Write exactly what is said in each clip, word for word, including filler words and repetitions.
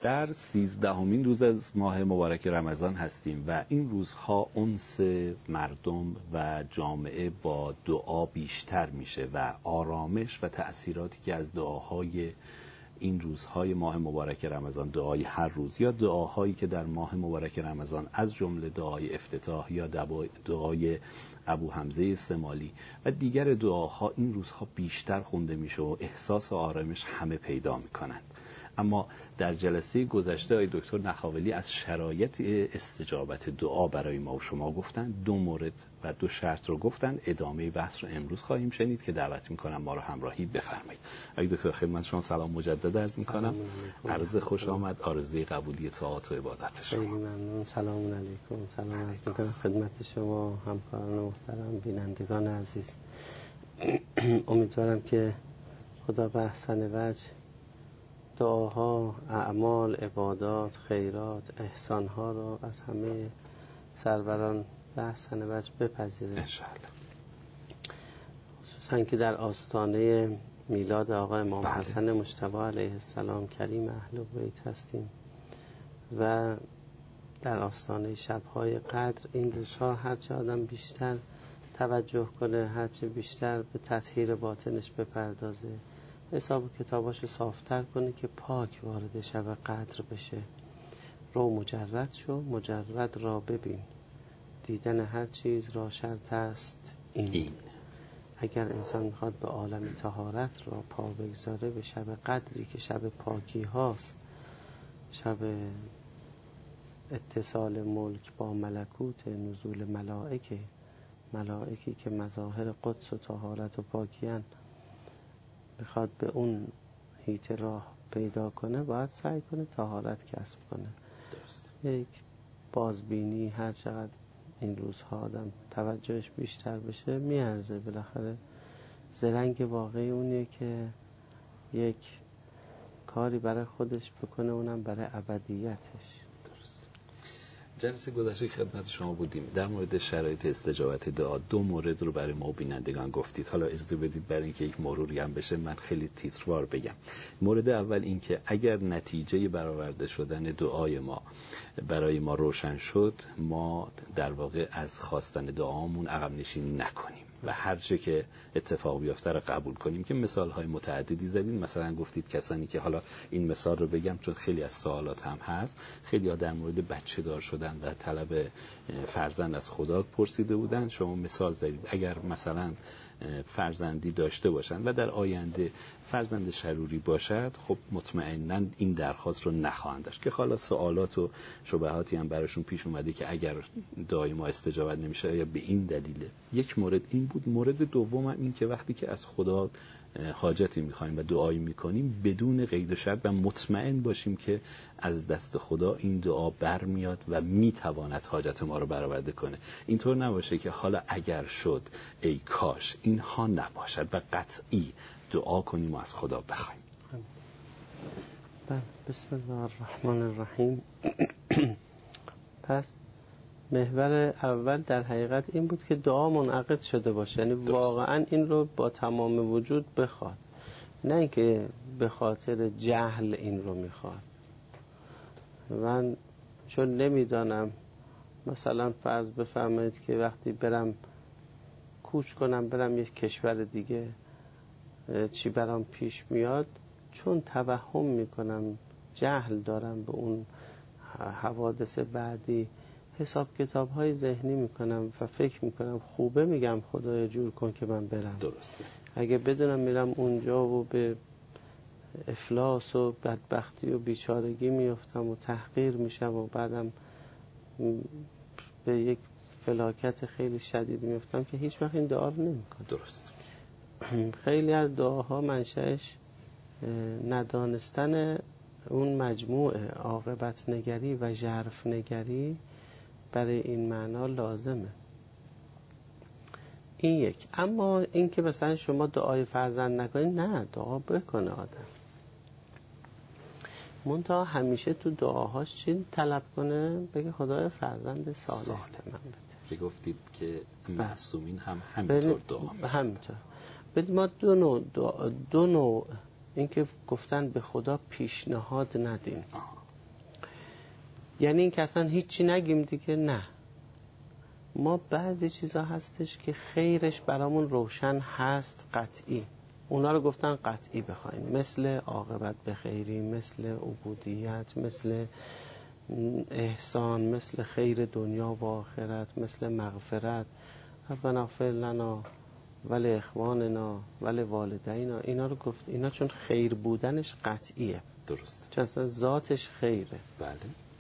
در سیزدهمین روز از ماه مبارک رمضان هستیم و این روزها انس مردم و جامعه با دعا بیشتر میشه و آرامش و تأثیراتی که از دعاهای این روزهای ماه مبارک رمضان، دعای هر روز یا دعاهایی که در ماه مبارک رمضان از جمله دعای افتتاح یا دعای ابو حمزه سمالی و دیگر دعاها این روزها بیشتر خونده میشه و احساس آرامش همه پیدا میکنند. اما در جلسه گذشته آقای دکتر نخاولی از شرایط استجابت دعا برای ما و شما گفتن، دو مورد و دو شرط رو گفتن. ادامه بحث رو امروز خواهیم شنید که دعوت میکنم ما رو همراهی بفرمایید. آقای دکتر خدمت شما سلام مجدد عرض میکنم. عرض خوش آمد، آرزوی قبولی طاعات و عبادت شما. خیلی ممنون. سلام علیکم. سلام عرض میکنم خدمت شما همکاران محترم، بینندگان عزیز. امیدوارم که خدا به احسن وجه دعاها، اعمال، عبادات، خیرات، احسانها رو از همه سروران به احسن وجه بپذیره انشاءالله. خصوصا که در آستانه میلاد آقا امام حسن مجتبی علیه السلام کریم اهل بیت هستیم و در آستانه شب‌های قدر. این روزها هرچه آدم بیشتر توجه کنه، هرچه بیشتر به تطهیر باطنش بپردازه، حساب و کتاباشو صافتر کنه که پاک وارد شب قدر بشه. رو مجرد شو، مجرد را ببین، دیدن هر چیز را شرط است این, این. اگر انسان میخواد به عالم طهارت را پا بگذاره، به شب قدری که شب پاکی هاست، شب اتصال ملک با ملکوت، نزول ملائکه، ملائکی که مظاهر قدس و طهارت و پاکیان، میخواد به اون هیت راه پیدا کنه، باید سعی کنه طهارت کسب کنه. درست. یک بازبینی هر چقدر این روزها آدم توجهش بیشتر بشه میارزه. بالاخره زرنگ واقعی اونیه که یک کاری برای خودش بکنه، اونم برای ابدیتش. درست. جلسه گذشته خدمت شما بودیم در مورد شرایط استجابت دعا. دو مورد رو برای ما بینندگان گفتید. حالا اجازه بدید برای اینکه یک مروری هم بشه من خیلی تیتروار بگم. مورد اول این که اگر نتیجه برآورده شدن دعای ما برای ما روشن شد، ما در واقع از خواستن دعامون عقب نشینی نکنیم و هر چه که اتفاق بیفته رو قبول کنیم، که مثال های متعددی زدید. مثلا گفتید کسانی که، حالا این مثال رو بگم چون خیلی از سوالات هم هست، خیلی ها در مورد بچه دار شدن و طلب فرزند از خدا پرسیده بودن. شما مثال زدید اگر مثلا فرزندی داشته باشن و در آینده فرزند شروری باشد، خب مطمئناً این درخواست رو نخواهند داشت، که حالا سوالات و شبهاتی هم براشون پیش اومده که اگر دعای ما استجابت نمیشه یا به این دلیله. یک مورد این بود. مورد دوم هم این که وقتی که از خدا حاجتی میخوایم و دعایی میکنیم، بدون قید و شرط و مطمئن باشیم که از دست خدا این دعا برمیاد و میتواند حاجت ما رو برآورده کنه. اینطور نباشه که حالا اگر شد ای کاش، اینها نباشد و قطعی دعا کنیم و از خدا بخوایم. بسم الله الرحمن الرحیم. پس محور اول در حقیقت این بود که دعا منعقد شده باشه، یعنی واقعا این رو با تمام وجود بخواد، نه اینکه به خاطر جهل این رو میخواد. من چون نمیدانم، مثلا فرض بفرمایید که وقتی برم کوچ کنم برم یک کشور دیگه، چی برام پیش میاد، چون توهم میکنم، جهل دارم به اون حوادث بعدی، حساب کتاب های ذهنی میکنم و فکر میکنم خوبه، میگم خدایا جور کن که من برم. درسته. اگه بدونم میرم اونجا و به افلاس و بدبختی و بیچارگی میفتم و تحقیر میشم و بعدم به یک فلاکت خیلی شدید میفتم، که هیچ وقت این دعا رو نمیکنم. درست. خیلی از دعاها منشأش ندانستن اون مجموعه عاقبت نگری و ژرف نگری برای این معنا لازمه. این یک. اما این که مثلا شما دعای فرزند نکنید، نه، دعا بکنه آدم، منتها همیشه تو دعاهاش چی طلب کنه؟ بگه خدای فرزند صالح به من بده. که گفتید که معصومین هم همینطور دعا میکنن. همینطور. ببین ما دو نوع دو نوع این که گفتن به خدا پیشنهاد ندین. آه. یعنی این که اصلا هیچی نگیم دیگه؟ نه، ما بعضی چیزا هستش که خیرش برامون روشن هست، قطعی، اونا رو گفتن قطعی بخوایم، مثل عاقبت به خیری، مثل عبودیت، مثل احسان، مثل خیر دنیا و آخرت، مثل مغفرت، ربنا اغفر لنا ولی اخواننا ولی والدینا. اینا رو گفت، اینا چون خیر بودنش قطعیه. درست. چون اصلا ذاتش خیره. بله.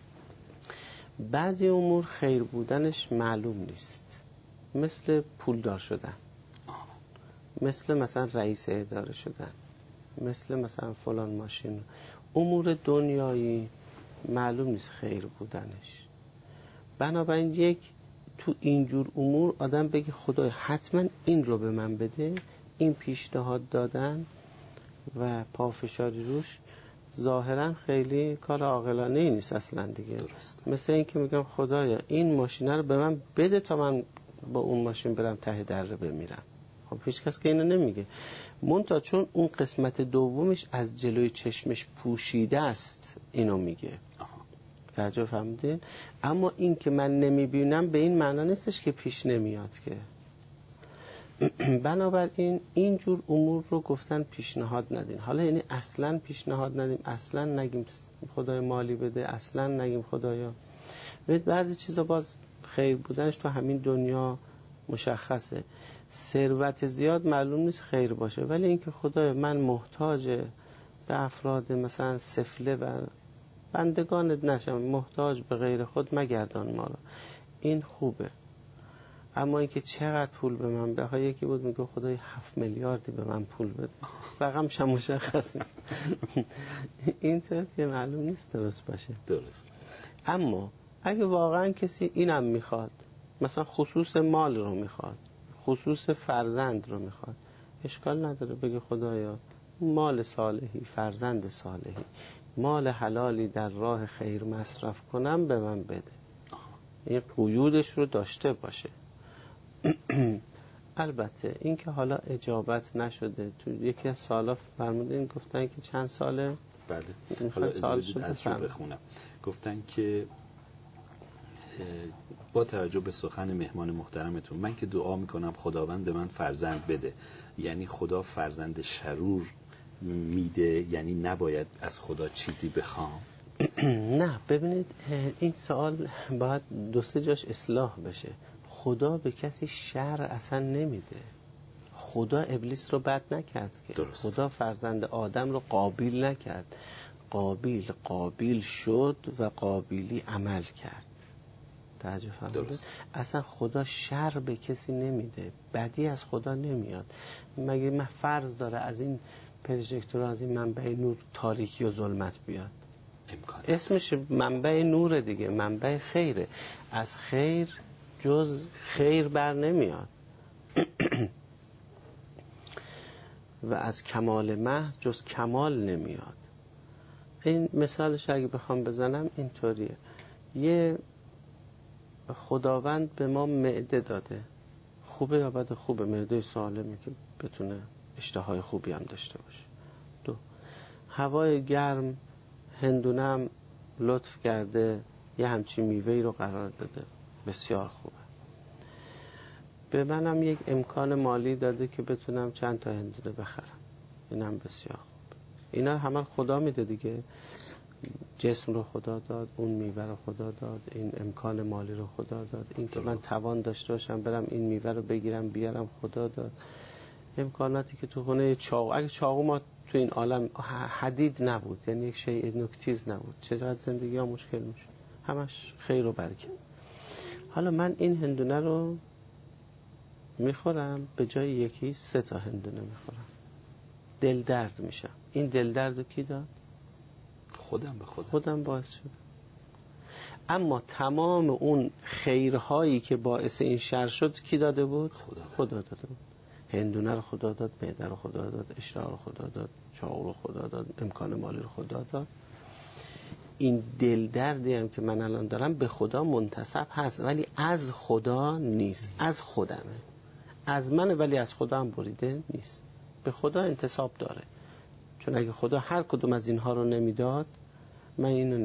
بعضی امور خیر بودنش معلوم نیست، مثل پولدار شدن، مثل مثلا رئیس اداره شدن، مثل مثلا فلان ماشین. امور دنیایی معلوم نیست خیر بودنش. بنابراین یک تو اینجور امور آدم بگه خدای حتما این رو به من بده، این پیشنهاد دادن و پافشاری روش ظاهرا خیلی کار عاقلانه ای نیست اصلا دیگه. درست. مثل این که میگم خدایا این ماشین رو به من بده تا من با اون ماشین برم ته دره بمیرم. خب هیچ کس که اینو نمیگه، منتها چون اون قسمت دومش از جلوی چشمش پوشیده است اینو میگه. توجه فهمیدین؟ اما این که من نمیبینم به این معنا نیستش که پیش نمیاد که. بنابراین اینجور امور رو گفتن پیشنهاد ندین. حالا یعنی اصلا پیشنهاد ندیم، اصلا نگیم خدای مالی بده، اصلا نگیم خدایا. ببینید بعضی چیزا باز خیر بودنش تو همین دنیا مشخصه. ثروت زیاد معلوم نیست خیر باشه، ولی اینکه خدایا من محتاج به افراد مثلا سفله و بندگانت نشم، محتاج به غیر خود مگردان ما رو، این خوبه. اما اینکه چقدر پول به من بده، یکی بود میگه خدای هفت میلیاردی به من پول بده، رقمش هم مشخص نیست. این طور که معلوم نیست درست باشه. درست. اما اگه واقعا کسی اینم میخواد، مثلا خصوص مال رو میخواد، خصوص فرزند رو میخواد، اشکال نداره بگه خدایا مال صالحی، فرزند صالحی، مال حلالی در راه خیر مصرف کنم به من بده. این قیودش رو داشته باشه. البته این که حالا اجابت نشده، تو یکی از سوالا فرمودین گفتن که چند ساله؟ بله. حالا اجازه بدید از رو بخونم. گفتن که با توجه به سخن مهمان محترمتون، من که دعا میکنم خداوند به من فرزند بده، یعنی خدا فرزند شرور میده، یعنی نباید از خدا چیزی بخوام؟ نه، ببینید این سوال باید دو سه جاش اصلاح بشه. خدا به کسی شر اصلا نمیده. خدا ابلیس رو بد نکرد که. درست. خدا فرزند آدم رو قابیل نکرد. قابیل قابیل شد و قابیلی عمل کرد. توجه فرمودید؟ اصلا خدا شر به کسی نمیده، بدی از خدا نمیاد. مگه من فرض داره از این پروژکتور، از این منبع نور تاریکی و ظلمت بیاد؟ امکان اسمش منبع نور دیگه، منبع خیره. از خیر جز خیر بر نمیاد. و از کمال محض جز کمال نمیاد. این مثالش اگه بخوام بزنم اینطوریه. یه خداوند به ما معده داده، خوبه یا بده؟ خوبه، معده سالمی که بتونه اشتهای خوبی هم داشته باشه. دو، هوای گرم، هندونم لطف کرده یه همچی میوهی رو قرار داده، بسیار خوبه. به منم یک امکان مالی داده که بتونم چند تا هندونه بخرم، اینم بسیار خوب. اینا همه خدا میده دیگه. جسم رو خدا داد، اون میوه رو خدا داد، این امکان مالی رو خدا داد، این که من توان داشته باشم برم این میوه رو بگیرم بیارم خدا داد. امکاناتی که تو خونه چاقو، اگه چاقو ما تو این عالم حدید نبود، یعنی یک شیء نوکتیز نبود، چقدر زندگی ها مشکل میشه. همش خیر و برکت. حالا من این هندونه رو میخورم، به جای یکی سه تا هندونه میخورم، دل درد میشم. این دل درد رو کی داد؟ خودم به خودم. خودم باعث شد. اما تمام اون خیرهایی که باعث این شر شد کی داده بود؟ خدا داده. خدا داده بود. هندونه رو خدا داد، معده رو خدا داد، اشتها رو خدا داد، چاقو رو خدا داد، امکان مالی رو خدا داد. این دل دردی هم که من الان دارم به خدا منتسب هست، ولی از خدا نیست، از خودمه، از منه، ولی از خدا هم بریده نیست، به خدا انتساب داره. چون اگه خدا هر کدوم از اینها رو نمیداد، من اینو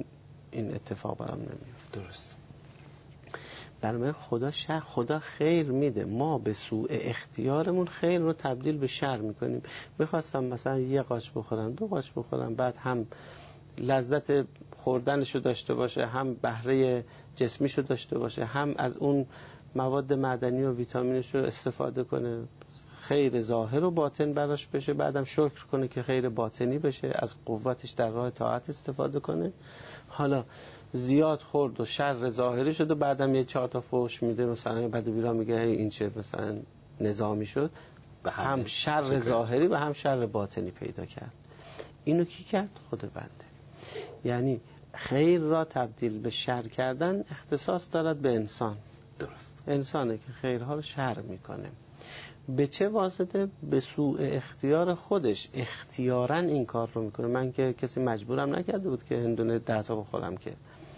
این اتفاق برام نمیفته. درست. برای خدا شر خدا خیر میده، ما به سوء اختیارمون خیر رو تبدیل به شر میکنیم. میخواستم مثلا یه قاچ بخورم، دو قاچ بخورم، بعد هم لذت خوردنشو داشته باشه، هم بهره جسمیشو داشته باشه، هم از اون مواد معدنی و ویتامینشو استفاده کنه، خیر ظاهر و باطن براش بشه، بعدم شکر کنه که خیر باطنی بشه، از قوتش در راه طاعت استفاده کنه. حالا زیاد خورد و شر ظاهری شد و بعدم یه چهار تا فوش میده، مثلا بعد بیرا میگه این چه مثلا نظامی شد، هم شر ظاهری و هم شر باطنی پیدا کرد. اینو کی کرد؟ خود بنده. یعنی خیر را تبدیل به شر کردن اختصاص دارد به انسان. درست. انسانه که خیرها رو شر میکنه. به چه واسطه؟ به سوء اختیار خودش اختیاراً این کار رو میکنه. من که کسی مجبورم نکرده بود که هندونه ده تا بخورم، که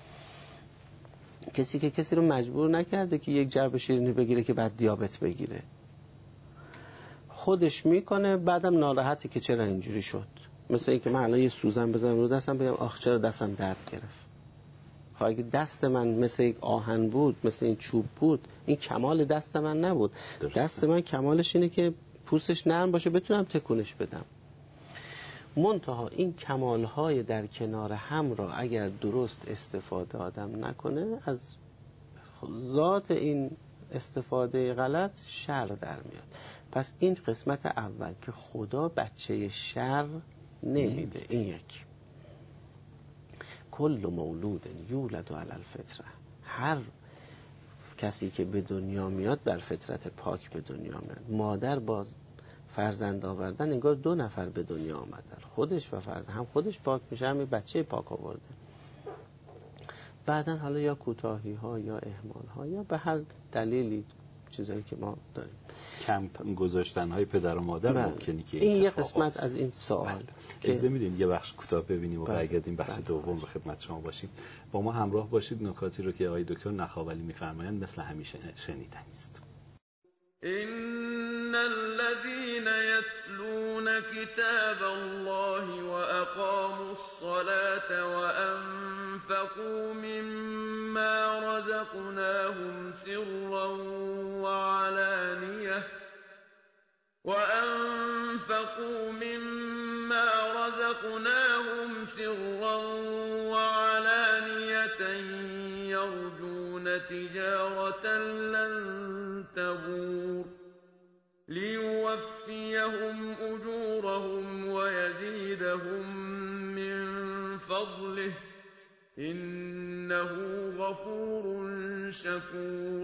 کسی که کسی رو مجبور نکرده که یک جرب شیرینی بگیره که بعد دیابت بگیره. خودش میکنه، بعدم ناراحتی که چرا اینجوری شد. مثل این که من الان یه سوزن بزنم رو دستم بگم آخ چرا دستم درد گرفت. خب اگه دست من مثل یک آهن بود، مثل این چوب بود، این کمال دست من نبود. درسته. دست من کمالش اینه که پوستش نرم باشه، بتونم تکونش بدم. منتها این کمالهای در کنار هم را اگر درست استفاده آدم نکنه، از ذات این استفاده غلط شر در میاد. پس این قسمت اول که خدا بچه شر نمیده. این یک، کل مولود یولد علی الفطره، هر کسی که به دنیا میاد بر فطرت پاک به دنیا میاد. مادر با فرزند آوردن انگار دو نفر به دنیا آمدن، خودش و فرزند، هم خودش پاک میشه هم بچه پاک آورده. بعدن حالا یا کوتاهی ها یا اهمال ها یا به هر دلیلی چیزایی که ما داریم، کم گذاشتن های پدر و مادر بله. ممکنه که این یه قسمت از این سوال. بله. اجازه میدین یه بخش کوتاه ببینیم و بله. برگردیم بخش بله. دوم به خدمت شما باشیم. با ما همراه باشید. نکاتی رو که آقای دکتر نخاولی میفرمایند مثل همیشه شنیدنی است. إن الذين يتلون كتاب الله وأقاموا الصلاة وأنفقوا مما رزقناهم سرا وعلانية وأنفقوا مما رزقناهم سرا وعلانية يرجون تجارة لن تبور ليوفيهم أجورهم ويزيدهم من فضله إنه غفور شكور.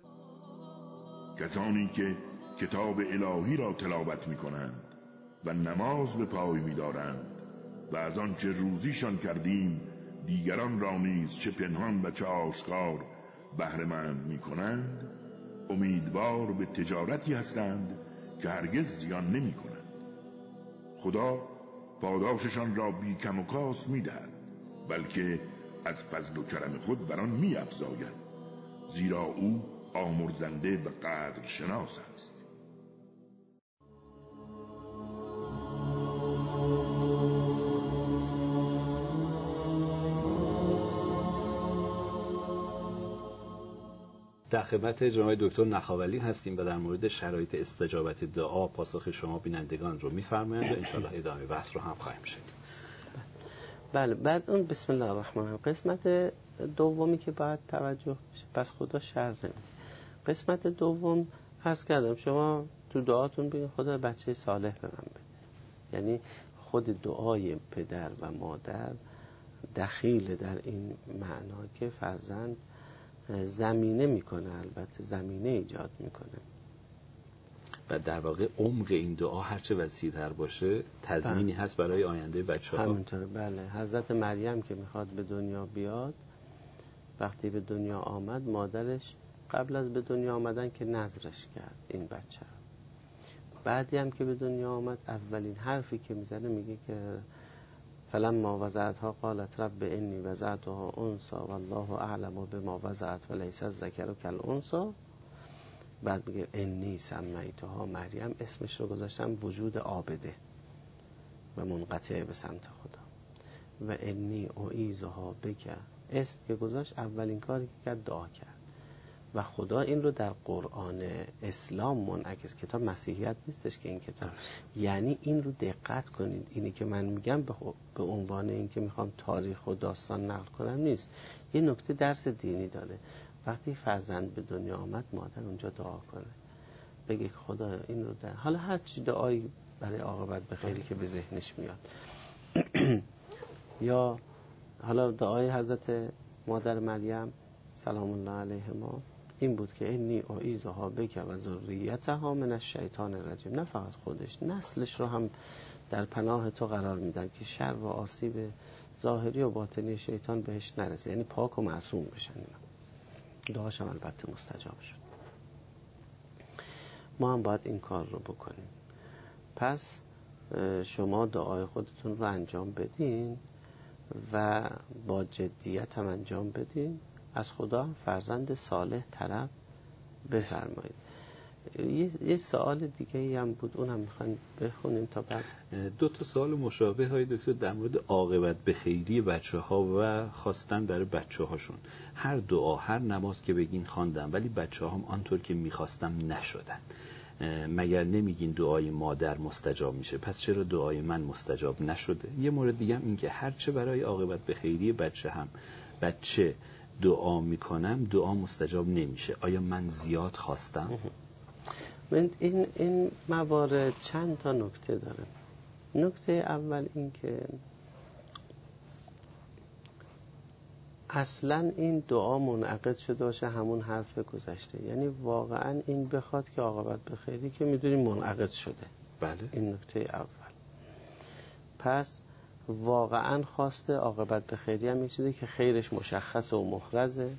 کسانی که کتاب الهی را تلاوت می کنند و نماز به پای می دارند و از آن چه روزیشان کردیم دیگران را نیز چه پنهان و چه آشکار بهره‌مند می کنند، امیدوار به تجارتی هستند که هرگز زیان نمی کنند. خدا پاداششان را بی کم و کاست می دهد، بلکه از فضل و کرم خود بران می افزاید، زیرا او آمرزنده و قدر شناس است. در خدمت جناب دکتر نخاولی هستیم و در مورد شرایط استجابت دعا پاسخ شما بینندگان رو می‌فرمایند و انشاءالله ادامه بحث رو هم خواهیم شنید. بله. بعد اون بسم الله الرحمن الرحیم قسمت دومی که باید توجه بشه، پس خدا شر نمیده. قسمت دوم عرض کردم شما تو دعاتون بگید خدا بچه صالح به من بده. یعنی خود دعای پدر و مادر دخیل در این معنا که فرزند زمینه میکنه، البته زمینه ایجاد میکنه و در واقع عمق این دعا هرچه وسیع‌تر باشه تضمینی هست برای آینده بچه‌ها. همینطوره. بله. حضرت مریم که میخواد به دنیا بیاد، وقتی به دنیا آمد مادرش قبل از به دنیا آمدن که نذرش کرد این بچه. بعدی هم که به دنیا آمد اولین حرفی که میزنه میگه که فلما وضعتها قالت رب انی وضعتها انثى والله اعلم بما وضعت وليس الذکر کالانثى. بعد میگه انی سمیتها مریم، اسمش رو گذاشتم وجود عابده و منقطع به سمت خدا. و انی اعیذها بک، اسم که گذاشت اولین کاری که کرد دعا کرد. و خدا این رو در قرآن اسلام منعکس، کتاب مسیحیت نیستش که این کتاب، یعنی این رو دقت کنید، اینی که من میگم به, به عنوان این که میخوام تاریخ و داستان نقل کنم نیست، یه نکته درس دینی داره. وقتی فرزند به دنیا آمد مادر اونجا دعا کنه، بگه که خدا این رو در، حالا هر چی دعایی برای عاقبت به خیری که به ذهنش میاد یا حالا دعای حضرت مادر مریم سلام الله علیهما این بود که انی اعیذها بک و ذریتها من الشیطان الرجیم، نه فقط خودش، نسلش رو هم در پناه تو قرار میدم که شر و آسیب ظاهری و باطنی شیطان بهش نرسه، یعنی پاک و معصوم بشن. اینا دعاش هم البته مستجاب شد. ما هم باید این کار رو بکنیم. پس شما دعای خودتون رو انجام بدین و با جدیت هم انجام بدین، از خدا فرزند صالح طلب بفرمایید. یه, یه سوال دیگه هم بود، اونم میخواین بخونیم تا بعد. دو تا سوال مشابه های دکتر در مورد عاقبت به خیری بچه ها و خواستن برای بچه هاشون. هر دعا هر نماز که بگین خواندم ولی بچه هم آنطور که میخواستم نشدن، مگر نمیگین دعای مادر مستجاب میشه؟ پس چرا دعای من مستجاب نشده؟ یه مورد دیگه هم این که هرچه برای عاقبت به خیری بچه هم بچه دعا میکنم دعا مستجاب نمیشه، آیا من زیاد خواستم؟ من این این موارد چند تا نکته داره. نکته اول این که اصلا این دعا منعقد شده باشه همون حرف گذشته، یعنی واقعا این بخواد که عاقبت به خیری که میدونیم منعقد شده. بله. این نکته اول. پس واقعا خواسته عاقبت به خیری هم یک چیزی که خیرش مشخص و محرزه.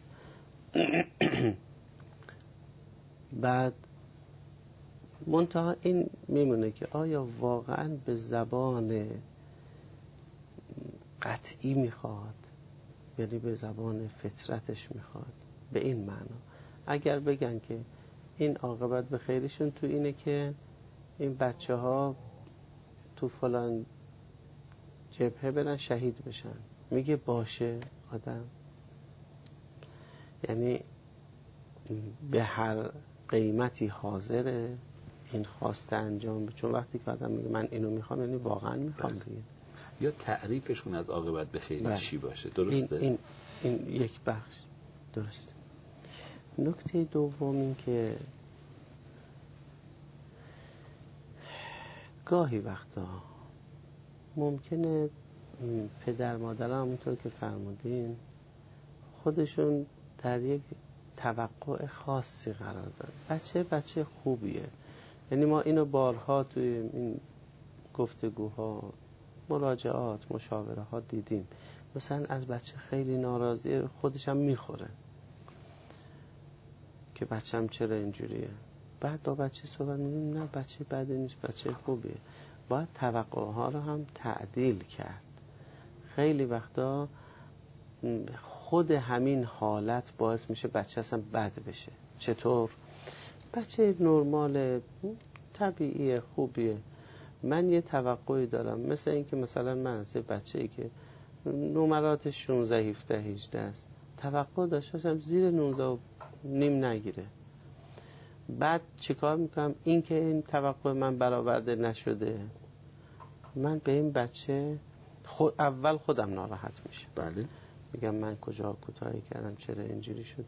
بعد منتها این میمونه که آیا واقعا به زبان قطعی میخواد، یعنی به زبان فطرتش میخواد، به این معنا. اگر بگن که این عاقبت به خیرشون تو اینه که این بچه ها تو فلان جبهه برن شهید بشن، میگه باشه آدم، یعنی به هر قیمتی حاضره این خواسته انجام بده، چون وقتی که آدم میگه من اینو میخوام یعنی واقعا میخوام دیگه. یا تعریفشون از عاقبت به خیری چی باشه؟ درسته؟ این, این, این یک بخش درسته. نکته دوم این که گاهی وقتا ممکنه پدر مادر همونطور که فرمودین خودشون در یک توقع خاصی قرار دارن. بچه بچه خوبیه، یعنی ما اینو بارها توی این گفتگوها مراجعات مشاوره ها دیدیم، مثلا از بچه خیلی ناراضیه خودش هم میخوره که بچه‌م چرا اینجوریه. بعد با بچه صحبت می‌کنیم نه بچه بدی نیست، بچه خوبیه. باید توقعها رو هم تعدیل کرد. خیلی وقتا خود همین حالت باعث میشه بچه اصلا بد بشه. چطور؟ بچه نرمال طبیعیه خوبیه، من یه توقعی دارم، مثل این که مثلا من از یه بچه‌ای که نمراتش شانزده هفده هجده است توقع داشتم زیر نوزده و نیم نگیره. بعد چیکار میکنم؟ این که این توقع من برآورده نشده، من به این بچه خود اول خودم ناراحت میشه. بله. میگم من کجا کوتاهی کردم، چرا اینجوری شده.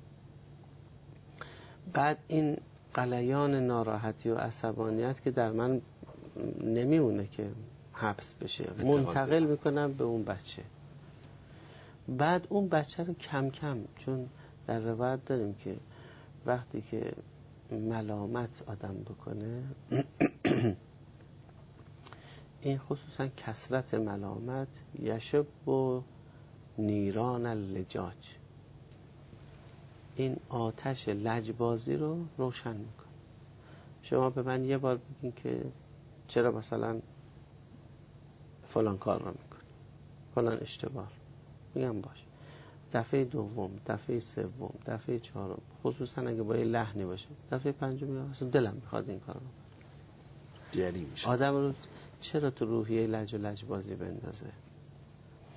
بعد این غلیان ناراحتی و عصبانیت که در من نمیمونه که حبس بشه، منتقل میکنم به اون بچه. بعد اون بچه رو کم کم، چون در روایت داریم که وقتی که ملامت آدم بکنه این خصوصا کثرت ملامت یشب و نیران اللجاج، این آتش لجبازی رو روشن میکنه. شما به من یه بار بگین که چرا مثلا فلان کار رو میکنه، فلان اشتباه، میگم باش. دفعه دوم، دفعه سوم، دفعه چهارم، خصوصا اگه با یه لحنی باشه، دفعه پنجم میگم اصلا دلم میخواد این کارو جری میشه. آدم رو چرا تو روحیه لج و لج بازی بندازه؟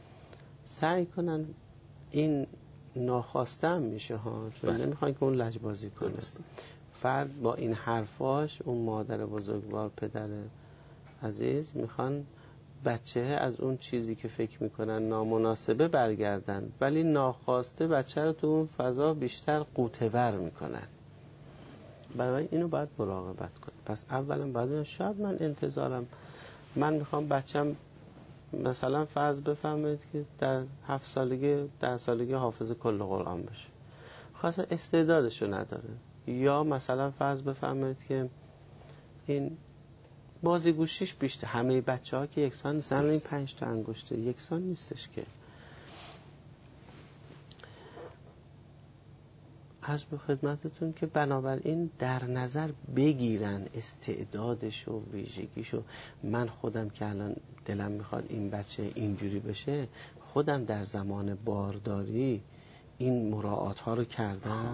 سعی کنن این ناخواسته هم میشه ها، چون بله. نمیخوان که اون لجبازی کنه. درسته. فرد با این حرفاش، اون مادر بزرگوار، پدر عزیز، میخوان بچه از اون چیزی که فکر میکنن نامناسبه برگردن، ولی ناخواسته بچه رو تو اون فضا بیشتر قوطه‌ور میکنن. برای اینو باید مراقبت کنیم. پس اولا باید شاید من انتظارم من میخوام بچم مثلا فرض بفهمید که در هفت سالگی ده سالگی حافظ کل قرآن بشه، خاصا استعدادشو نداره. یا مثلا فرض بفهمید که این بازی گوشیش بیشتر. همه بچه ها که یکسان نیستن. این پنج تا انگشته یکسان نیستش که. عرض به خدمتتون که بنابراین در نظر بگیرن استعدادش و ویژگیشو. من خودم که الان دلم میخواد این بچه اینجوری بشه، خودم در زمان بارداری این مراعات ها رو کردم.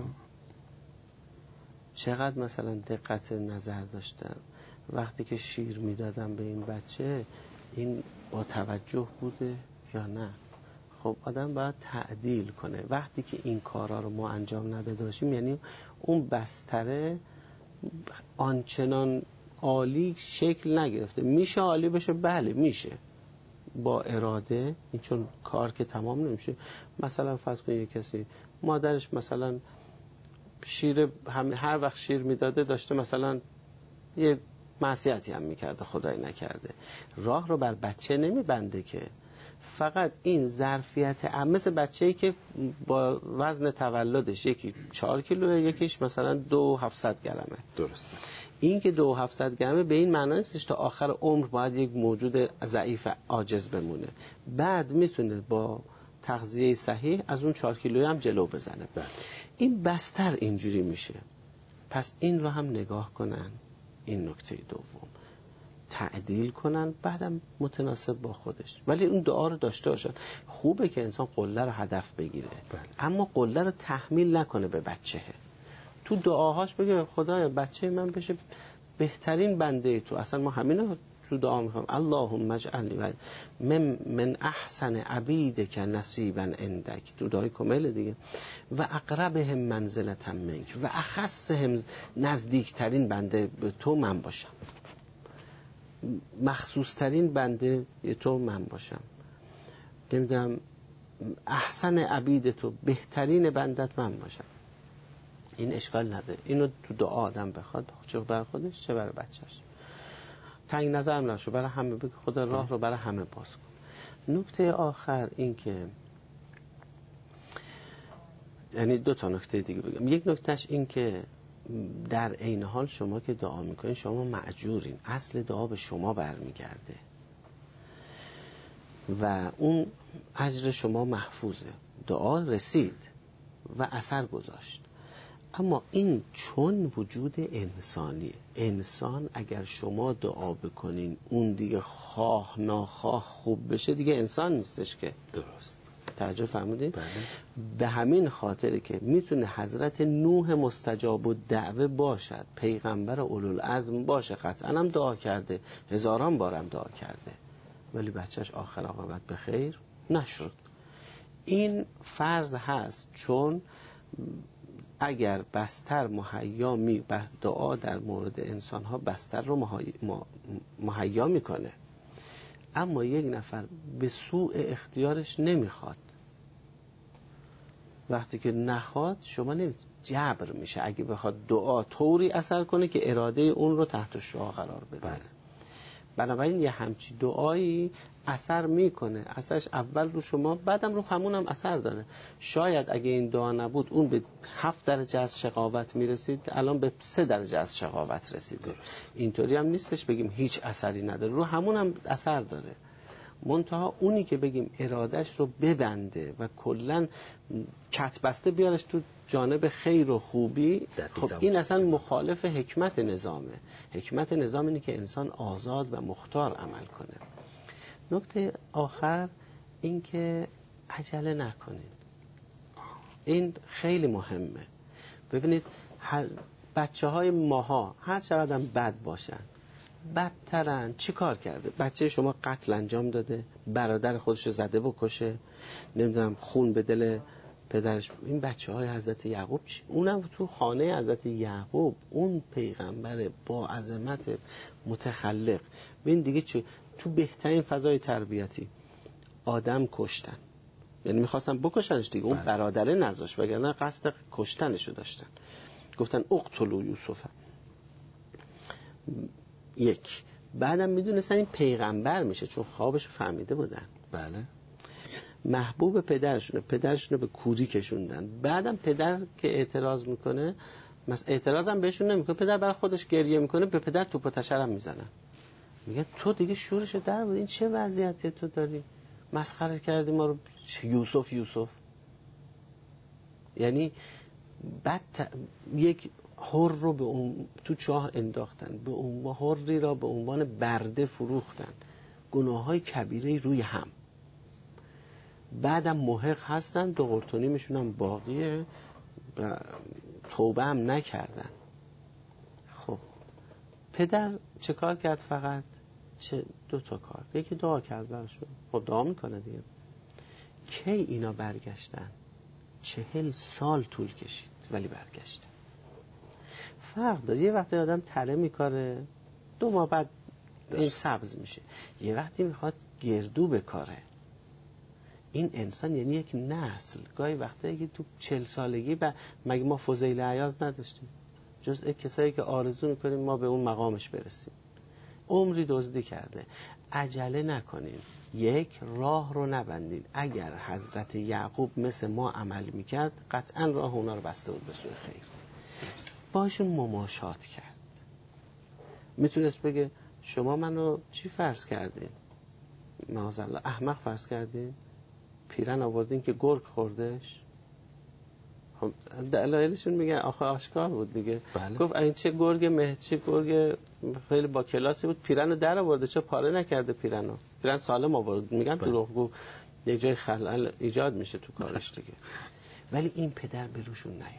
چقدر مثلا دقت نظر داشتم وقتی که شیر میدادم به این بچه، این با توجه بوده یا نه. خب آدم باید تعدیل کنه. وقتی که این کارا رو ما انجام نداده باشیم، یعنی اون بستره آنچنان عالی شکل نگرفته. میشه عالی بشه؟ بله میشه، با اراده. این چون کار که تمام نمیشه. مثلا فرض کن یک کسی مادرش مثلا شیر هم هر وقت شیر میداده داشته مثلا یه معصیتی هم میکرده، خدای نکرده، راه رو بر بچه نمیبنده که. فقط این ظرفیت ام مثل بچه‌ای که با وزن تولدش یکی چهار کیلوه، یکیش مثلا دو هفتصد گرمه. درسته. این که دو هفتصد گرمه به این معنی نیستش تا آخر عمر باید یک موجود ضعیف عاجز بمونه. بعد میتونه با تغذیه صحیح از اون چهار کیلویی هم جلو بزنه. بله. این بستر اینجوری میشه. پس این رو هم نگاه کنن. این نکته دوم، تعدیل کنن، بعدم متناسب با خودش. ولی اون دعا رو داشته باشن. خوبه که انسان قله رو هدف بگیره، بله. اما قله رو تحمیل نکنه به بچه. تو دعاهاش بگه خدایا بچه من بشه بهترین بنده تو. اصلا ما همین تو دعا میخوام اللهم اجعلنی من من احسن عبیدک نصیبا عندک، تو دعای کامل دیگه. و اقربهم منزلة منک و اخصهم، نزدیکترین بنده به تو من باشم، مخصوص ترین بنده تو من باشم. نمیدونم احسن عبید تو، بهترین بندت من باشم. این اشکال نداره. اینو تو دعا آدم بخواد، چه برای خودش چه برای بچهش. تنگ نظر نشو، برای همه بگو خدا راه رو برای همه باز کن. نکته آخر این که، یعنی دو تا نکته دیگه بگم. یک نکتهش این که در عین حال شما که دعا میکنین شما مأجورین، اصل دعا به شما برمیگرده و اون اجر شما محفوظه. دعا رسید و اثر گذاشت. اما این چون وجود انسانیه، انسان اگر شما دعا بکنین اون دیگه خواه ناخواه خوب بشه، دیگه انسان نیستش که. درست. توجه فرمودید؟ بله. به همین خاطره که میتونه حضرت نوح مستجاب الدعوه باشد، پیغمبر اولوالعزم باشه، قطعا هم دعا کرده، هزاران بارم دعا کرده، ولی بچهش آخر عاقبت به خیر نشد. این فرض هست، چون اگر بستر مهیا می دعا در مورد انسان ها بستر رو مهیا میکنه، اما یک نفر به سوء اختیارش نمیخواد. وقتی که نخواد شما نمید جبر میشه. اگه بخواد دعا طوری اثر کنه که اراده اون رو تحت شعاع قرار بده. بله. بنابراین یه همچی دعایی اثر میکنه. اثرش اول رو شما، بعدم رو همون هم اثر داره. شاید اگه این دعا نبود اون به هفت درجه از شقاوت میرسید، الان به سه درجه از شقاوت رسیده. اینطوری هم نیستش بگیم هیچ اثری نداره، رو همون هم اثر داره. منتها اونی که بگیم ارادش رو ببنده و کلن کتبسته بیارش تو جانب خیر و خوبی، خب این اصلا مخالف حکمت نظامه. حکمت نظام اینه که انسان آزاد و مختار عمل کنه. نکته آخر این که عجله نکنید. این خیلی مهمه. ببینید بچه های ماها هر چقدر هم بد باشن، بدترن. چی کار کرده؟ بچه شما قتل انجام داده، برادر خودش رو زده بکشه، نمیدونم خون به دل پدرش. این بچه های حضرت یعقوب چی؟ اونم تو خانه حضرت یعقوب، اون پیغمبر با عظمت متخلق. ببین دیگه چه تو بهترین فضای تربیتی آدم کشتن، یعنی میخواستن بکشنش دیگه، اون برادره نذاشت، وگرنه قصد کشتنشو داشتن. گفتن اقتلوا یوسف. یک بعدم میدونستن این پیغمبر میشه چون خوابش فهمیده بودن. بله. محبوب پدرشونه، پدرشونو به کوری کشوندن. بعدم پدر که اعتراض میکنه، مثلا اعتراض هم بهشون نمیکنه، پدر برای خودش گریه میکنه، به پدر توپ و تشرم میزنن. میگه تو دیگه شورشو در بود، این چه وضعیتی تو داری؟ مسخره کردی ما رو. یوسف یوسف یعنی بعد ت... یک حر رو به اون تو چاه انداختن، به اون حری را به عنوان برده فروختن، گناههای کبیره روی هم. بعدم محق هستن، دو قرطونیمشون هم باقیه، توبه هم نکردن. خب پدر چه کار کرد؟ فقط چه دو تا کار. یکی دعا کرد براشون، خب دعا میکنه دیگه. کی اینا برگشتن؟ چهل سال طول کشید ولی برگشتن. فرق داره. یه وقتی آدم تله میکاره، دو ماه بعد این سبز میشه. یه وقتی میخواد گردو بکاره. این انسان یعنی یک نسل. گاهی وقتی که تو چهل سالگی ب... مگه ما فضیل عیاض نداشتیم؟ جزء کسایی که آرزو میکنیم ما به اون مقامش برسیم. عمری دزدی کرده. عجله نکنین، یک راه رو نبندین. اگر حضرت یعقوب مثل ما عمل میکرد قطعا راه اونا رو بسته بود به سوی خیر. باشون مماشات کرد. میتونست بگه شما منو چی فرض کردین؟ معاذالله احمق فرض کردین؟ پیرن آوردین که گرگ خوردش؟ خب دلایلشون میگن آخه آشکار بود دیگه. بله. گفت این چه گرگ مه چه گرگ خیلی با کلاسی بود، پیرنو در آورده، چه پاره نکرده پیرنو؟ پیرن سالم آورد. میگن دروغگو، یک جای خلل ایجاد میشه تو کارش دیگه. ولی این پدر به روشون نیاورد،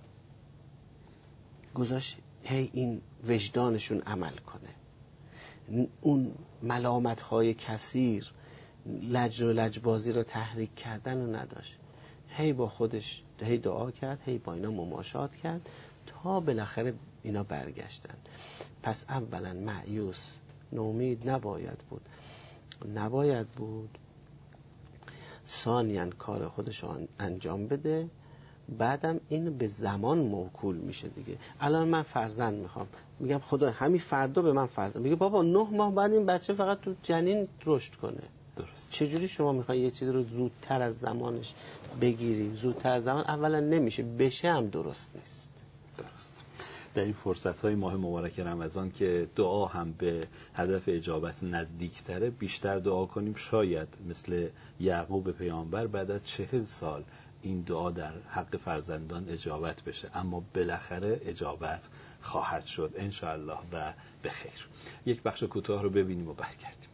گذاشت هی این وجدانشون عمل کنه. اون ملامت‌های کثیر، لج و لجبازی رو تحریک کردن رو نداشت. هی با خودش هی دعا کرد، هی با اینا مماشات کرد تا بالاخره اینا برگشتن. پس اولا مایوس نومید نباید بود نباید بود ثانیاً کار خودش رو انجام بده. بعدم این به زمان موکول میشه دیگه. الان من فرزند میخوام، میگم خدا همین فردا به من فرزند، میگه بابا نه ماه بعد این بچه فقط تو جنین رشد کنه. درست. چجوری شما میخوای یه چیز رو زودتر از زمانش بگیری؟ زودتر از زمان اولا نمیشه، بشه هم درست نیست. درست. در این فرصت‌های ماه مبارک رمضان که دعا هم به هدف اجابت نزدیکتره، بیشتر دعا کنیم شاید مثل یعقوب پیامبر بعد از چهل سال این دعا در حق فرزندان اجابت بشه. اما بالاخره اجابت خواهد شد انشاءالله و به خیر. یک بخش کوتاه رو ببینیم و برگردیم.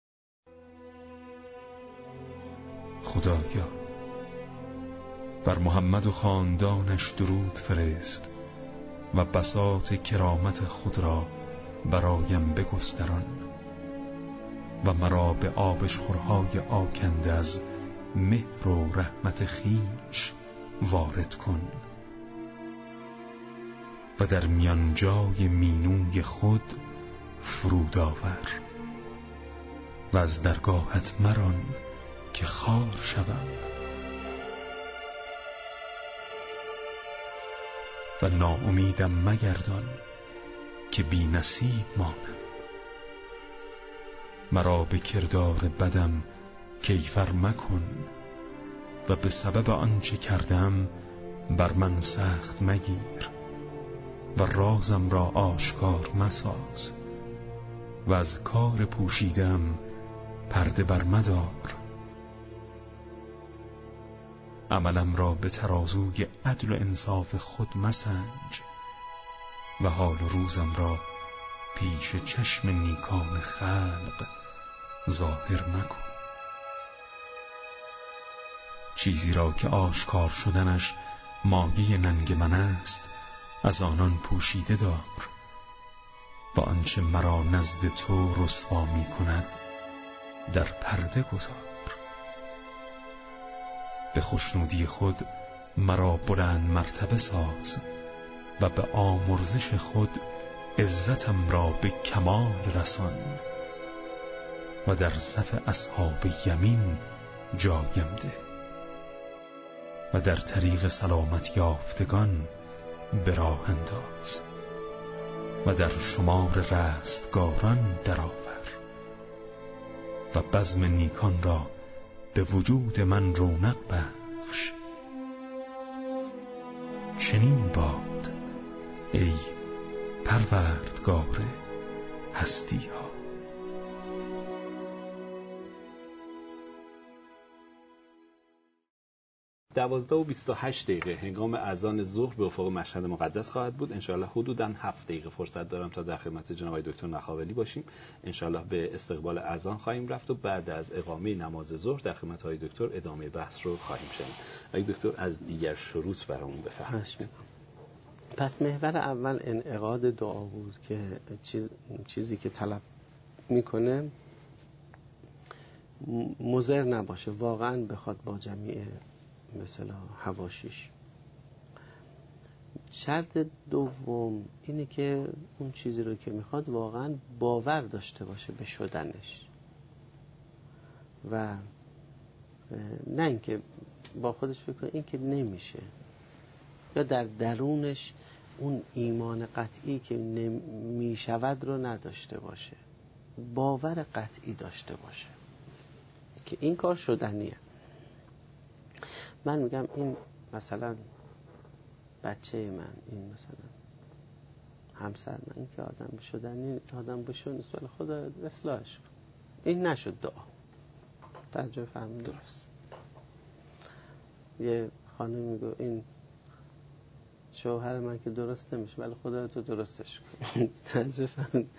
خدایا بر محمد و خاندانش درود فرست و بساط کرامت خود را برایم بگستران و مرا به آبشخورهای آکنده از مهر و رحمت خویش وارد کن و در میانجای مینوی خود فرود آور و از درگاهت مران که خار شوم و ناامیدم مگردان که بی نصیب مانم. مرا به کردار بدم کیفر مکن و به سبب آنچه کردم بر من سخت مگیر و رازم را آشکار مساز و از کار پوشیدم پرده بر مدار. عملم را به ترازوی عدل و انصاف خود مسنج و حال و روزم را پیش چشم نیکان خلق ظاهر مکن. چیزی را که آشکار شدنش مایه ننگ من است از آنان پوشیده دار و آنچه مرا نزد تو رسوا می کند در پرده گذار. به خوشنودی خود مرا بلند مرتبه ساز و به آمرزش خود عزتم را به کمال رسان و در صف اصحاب یمین جایم ده و در طریق سلامت یافتگان به راه انداز و در شمار رستگاران درآور و بزم نیکان را به وجود من رونق بخش. چنین باد ای پروردگار هستی ها. دوازده و بیست و هشت دقیقه هنگام اذان ظهر به افق مشهد مقدس خواهد بود. انشاءالله حدوداً هفت دقیقه فرصت دارم تا در خدمت جناب آقای دکتر نخاولی باشیم. انشاءالله به استقبال اذان خواهیم رفت و بعد از اقامه نماز ظهر در خدمت آقای دکتر ادامه بحث رو خواهیم شنید. آقای دکتر از دیگر شروط برامون بفرمایید. پس محور اول انعقاد دعا بود که چیز، چیزی که طلب میکنه مضر نباشه، واقعا بخواد با جمیع مثلا حواشیش. شرط دوم اینه که اون چیزی رو که میخواد واقعا باور داشته باشه به شدنش و نه اینکه با خودش فکر کنه این که نمیشه، یا در درونش اون ایمان قطعی که نمیشود رو نداشته باشه، باور قطعی داشته باشه که این کار شدنیه. من میگم این مثلا بچه من، این مثلا همسر من، این که آدم شدنی آدم بشه نیست، ولی خدا اصلاحش کن. این نشد دعا. توجه فهمید درست. یه خانم میگه این شوهر من که درست نمیشه ولی خدا تو درستش کن. توجه فهمید.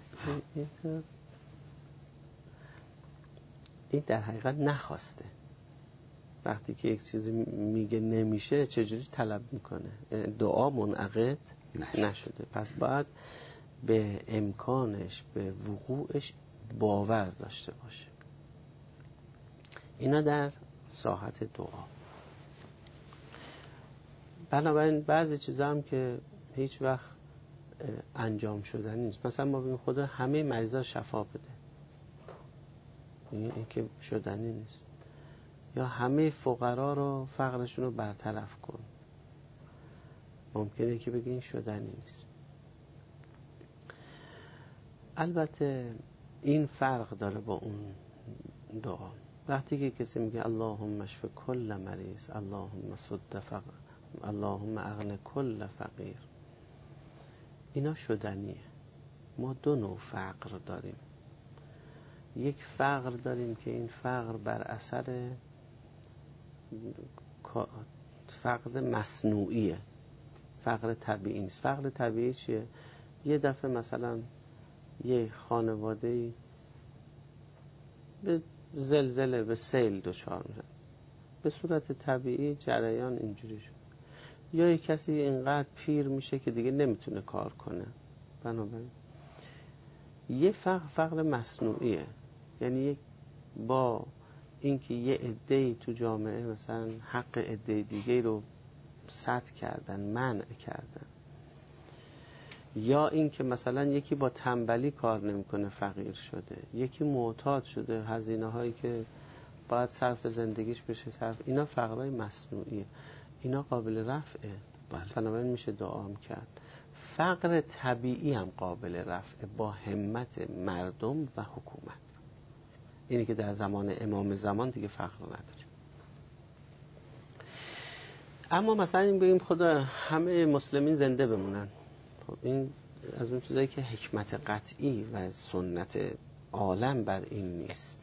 این در حقیقت نخواسته. وقتی که یک چیزی میگه نمیشه چجوری طلب میکنه؟ دعا منعقد نشده. پس باید به امکانش، به وقوعش باور داشته باشه. اینا در ساحت دعا. بنابراین بعضی چیزا هم که هیچ وقت انجام شدنی نیست. مثلا ما بگیم خدا همه مریضا شفا بده، این که شدنی نیست. یا همه فقرا رو فقرشون رو برطرف کن، ممکنه که بگی این شدنی نیست. البته این فرق داره با اون دعا. وقتی که کسی میگه اللهم اشف کل مریض، اللهم سد فقر، اللهم اغن کل فقیر، اینا شدنیه. ما دو نوع فقر داریم. یک فقر داریم که این فقر بر اثر فقر مصنوعیه، فقر طبیعی نیست. فقر طبیعی چیه؟ یه دفعه مثلا یه خانواده به زلزله، به سیل دچار میشن، به صورت طبیعی جریان اینجوری شد. یا یه کسی اینقدر پیر میشه که دیگه نمیتونه کار کنه. بنابراین یه فقر فقر مصنوعیه، یعنی یک با اینکه یه عده‌ای تو جامعه مثلا حق عده دیگه رو سد کردن، منع کردن، یا اینکه مثلا یکی با تنبلی کار نمیکنه فقیر شده، یکی معتاد شده، هزینه هایی که باید صرف زندگیش بشه صرف، اینا فقرهای مصنوعیه، اینا قابل رفعه. بنابراین میشه دعا کرد. فقر طبیعی هم قابل رفعه با همت مردم و حکومت. اینی که در زمان امام زمان دیگه فقر نداریم. اما مثلا این بگیم خدا همه مسلمین زنده بمونن، خب این از اون چیزایی که حکمت قطعی و سنت عالم بر این نیست.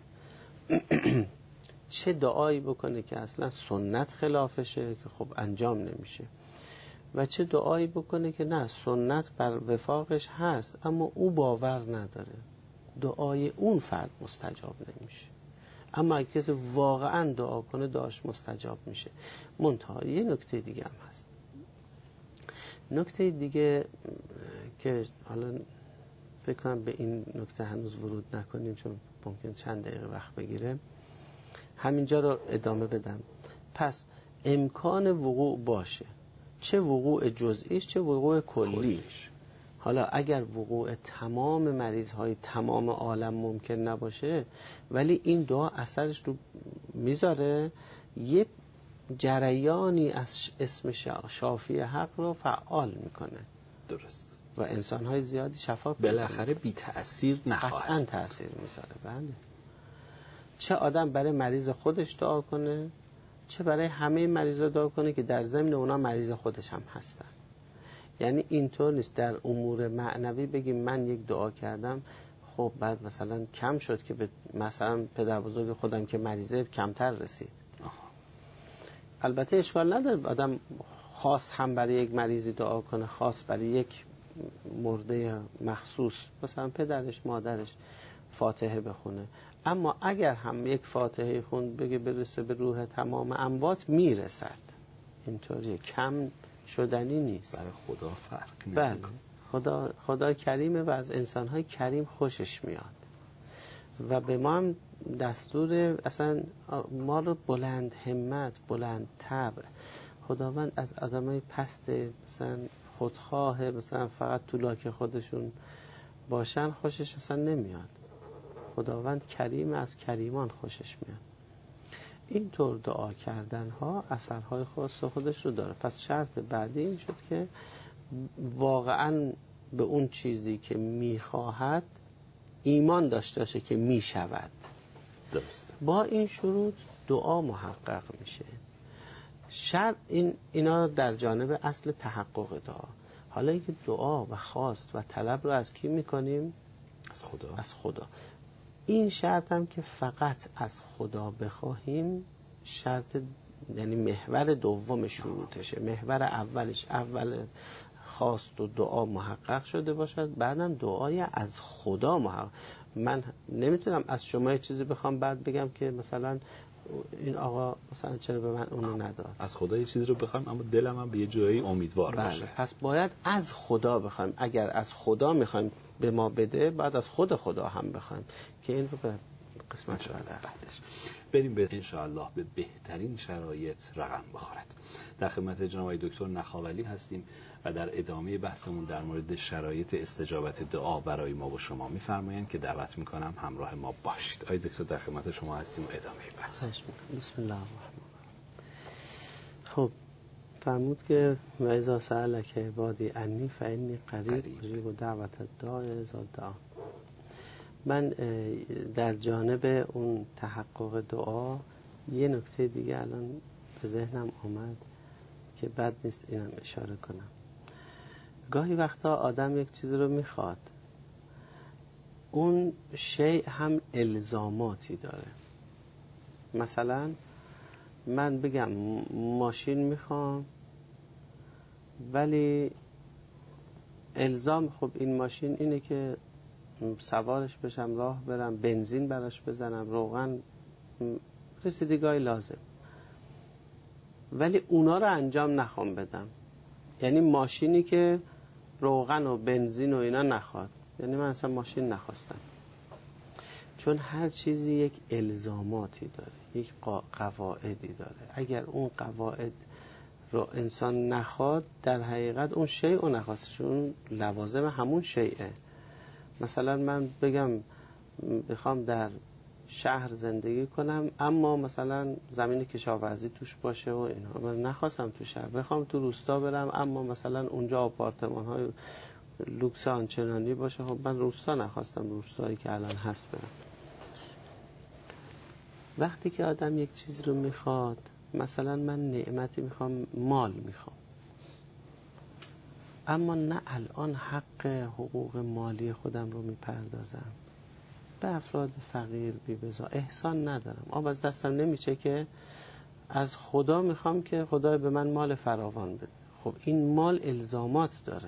چه دعایی بکنه که اصلا سنت خلافشه که خب انجام نمیشه، و چه دعایی بکنه که نه سنت بر وفاقش هست اما او باور نداره، دعای اون فرد مستجاب نمیشه. اما اگه کسی واقعا دعا کنه دعاش مستجاب میشه. منتها یه نکته دیگه هم هست. نکته دیگه که حالا فکر کنم به این نکته هنوز ورود نکنیم چون ممکن چند دقیقه وقت بگیره، همینجا رو ادامه بدم. پس امکان وقوع باشه، چه وقوع جزئیش چه وقوع کلیش. حالا اگر وقوع تمام مریض های تمام عالم ممکن نباشه، ولی این دعا اثرش رو میذاره، یه جریانی از اسم شافی حق رو فعال میکنه. درست. و انسان های زیادی شفا بالاخره بی تأثیر نخواهد. قطعا تأثیر میذاره. بله. چه آدم برای مریض خودش دعا کنه، چه برای همه مریضا دعا کنه که در ضمن اونا مریض خودش هم هستن. یعنی اینطور نیست در امور معنوی بگیم من یک دعا کردم خب بعد مثلا کم شد که به مثلا پدر بزرگ خودم که مریضه کمتر رسید. آه. البته اشکال نداره آدم خاص هم برای یک مریضی دعا کنه، خاص برای یک مرده مخصوص، مثلا پدرش مادرش فاتحه بخونه. اما اگر هم یک فاتحه خوند بگه برسه به روح تمام اموات، میرسد. اینطوریه، کم شدنی نیست. برای خدا فرق نمیکنه. بله. خدا خدا کریمه و از انسان‌های کریم خوشش میاد و به ما هم دستور اصلا ما رو بلند همت، بلند طبع، خداوند از آدمای پست مثلا خودخواه مثلا فقط تو لاک خودشون باشن خوشش اصلا نمیاد. خداوند کریم، از کریمان خوشش میاد. اینطور دعا کردن ها اثرهای خاص خودش رو داره. پس شرط بعدی این شد که واقعا به اون چیزی که میخواهد ایمان داشته باشه که میشود. درست. با این شروط دعا محقق میشه. شرط این اینا در جانب اصل تحقق دعا. حالا اینکه دعا و خواست و طلب رو از کی میکنیم؟ از خدا. از خدا. این شرط هم که فقط از خدا بخواهیم، شرط یعنی محور دوم شروطشه. محور اولش اول خواست و دعا محقق شده باشد، بعدم دعای از خدا محقق. من نمیتونم از شما یه چیزی بخوام بعد بگم که مثلا این آقا مثلا چرا به من اونو نداد. از خدا یه چیزی رو بخوایم اما دلم هم به یه جایی امیدوار بله. باشه. پس باید از خدا بخوایم. اگر از خدا میخوایم به ما بده، بعد از خود خدا هم بخوایم که این رو به قسمت بعدش بریم به انشاءالله به بهترین شرایط رقم بخورد. در خدمت جناب آقای دکتر نخاولی هستیم و در ادامه بحثمون در مورد شرایط استجابت دعا برای ما و شما میفرمایند که دعوت میکنم همراه ما باشید. آقای دکتر در خدمت شما هستیم و ادامه بحث. بسم الله الرحمن الرحیم. خب فرمود که و اذا سألک عبادی انی فانی قریب اجیب دعوت الداع اذا دعا. من در جانب اون تحقق دعا یه نکته دیگه الان به ذهنم آمد که بد نیست اینم اشاره کنم. گاهی وقتا آدم یک چیز رو میخواد، اون شیء هم الزاماتی داره. مثلا من بگم ماشین میخوام ولی الزام خب این ماشین اینه که سوارش بشم، راه برم، بنزین براش بزنم، روغن، رسیدگاهی لازم، ولی اونا رو انجام نخوام بدم. یعنی ماشینی که روغن و بنزین و اینا نخواد، یعنی من اصلا ماشین نخواستم. چون هر چیزی یک الزاماتی داره، یک قواعدی داره. اگر اون قواعد رو انسان نخواد، در حقیقت اون شیء رو نخواسته، چون لوازم همون شیءه. مثلا من بگم بخوام در شهر زندگی کنم اما مثلا زمین کشاورزی توش باشه و اینا، من نخواستم تو شهر. بخوام تو روستا برم اما مثلا اونجا آپارتمان های لوکس آنچنانی باشه، خب من روستا نخواستم، روستایی که الان هست برم. وقتی که آدم یک چیز رو میخواد، مثلا من نعمتی میخوام، مال میخوام، اما نه الان حق حقوق مالی خودم رو میپردازم، به افراد فقیر بی بزا احسان ندارم، آب از دستم نمیچه که از خدا میخوام که خدای به من مال فراوان بده. خب این مال الزامات داره